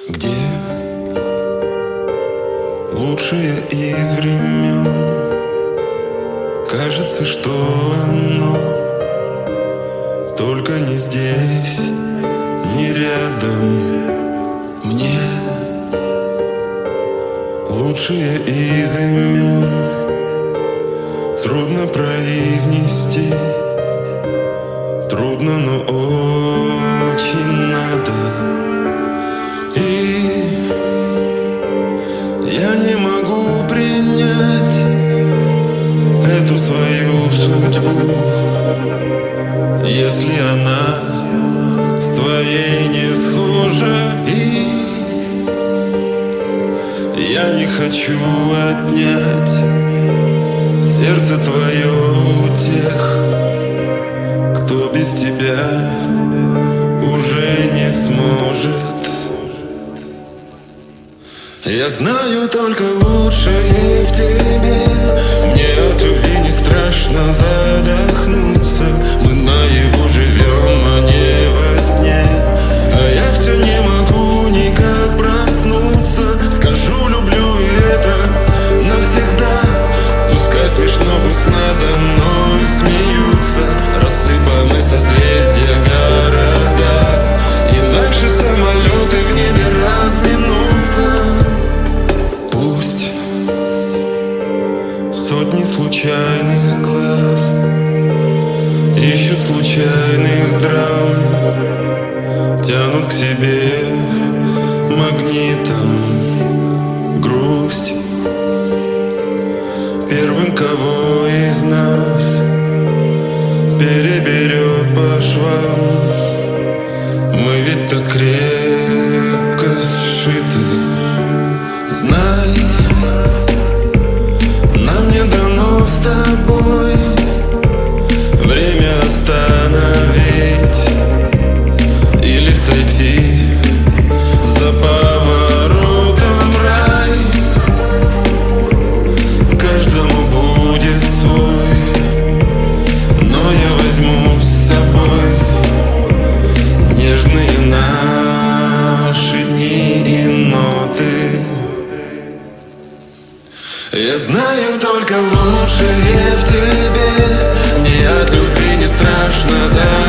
Где лучшее из времен? Кажется, что оно только не здесь, не рядом. Мне лучшее из имен трудно произнести. Трудно, но очень надо. И я не могу принять эту свою судьбу, если она с твоей не схожа. И я не хочу отнять сердце твое у тех, кто без тебя уже не сможет. Я знаю только лучшее в тебе. Мне от любви не страшно задохнуться. Мы наяву живем, а не во сне. А я все не могу никак проснуться. Скажу люблю, и это навсегда. Пускай смешно пусть надо мной смеются. Рассыпаны созвездия города, и наши самолеты в небе разминутся. Пусть сотни случайных глаз ищут случайных драм, тянут к себе магнитом грусть. Первым, кого из нас переберет по швам, мы ведь так крепко сшиты. Знай, нам не дано с тобой время остановить или сойти за поворотом. Рай каждому будет свой, но я возьму с собой нежные наши дни и ноты. Я знаю только лучшее в тебе. Мне от любви не страшно